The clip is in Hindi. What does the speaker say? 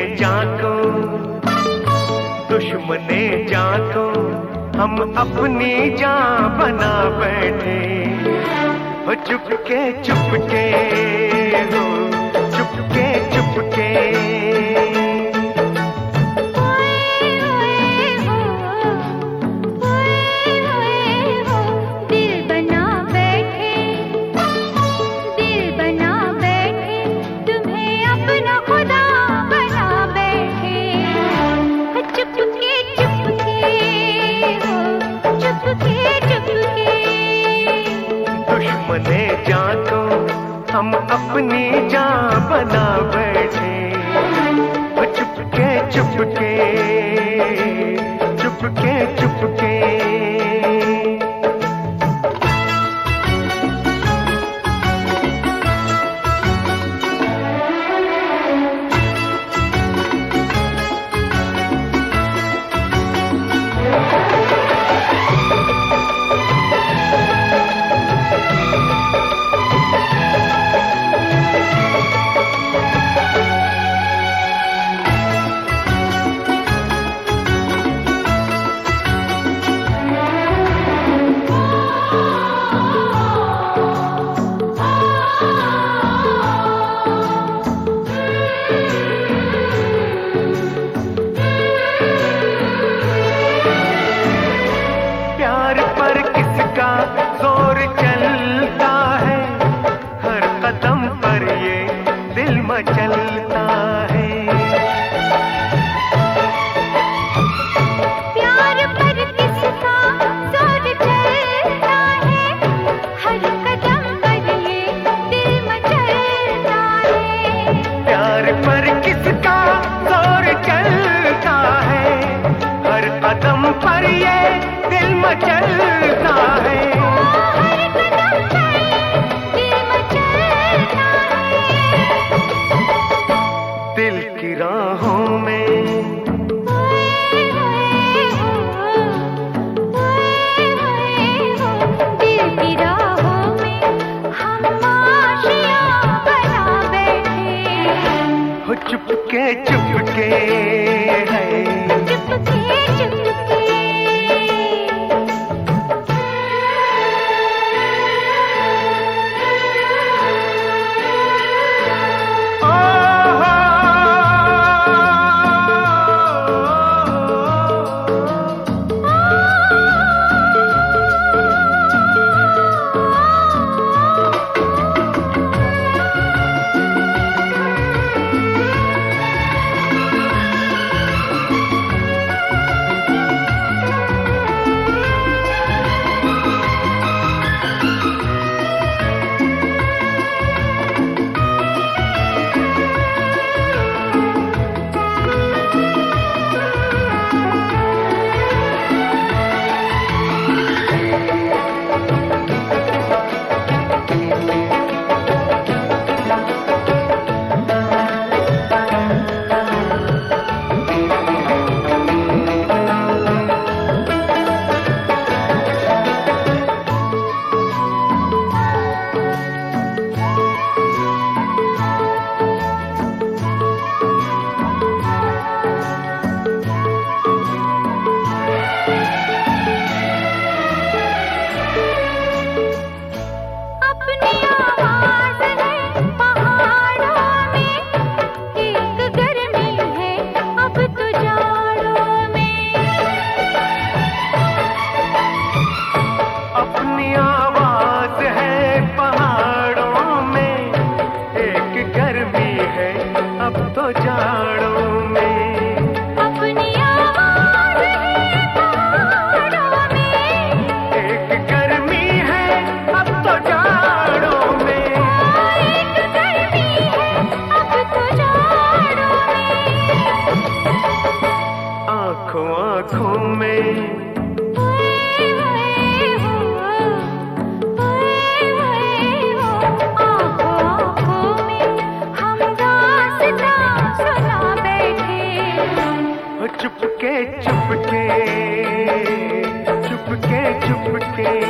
जाको दुश्मने जाको हम अपनी जान बना बैठे हो चुपके चुपके हो चुपके चुपके दुश्मने जाको हम अपनी जान बना बैठे चुपके चुपके चुपके चुपके जोर चलता है हर कदम पर ये दिल मचलता है प्यार पर किसका जोर चलता है हर कदम पर ये दिल मचलता है प्यार पर किसका जोर चलता है हर कदम पर ये दिल मचलता है दिल की राहों में दिल की राहों में हम आशियां बना बैठे हो चुपके चुपके है चुपके चुपके चुपके चुपके चुपके चुपके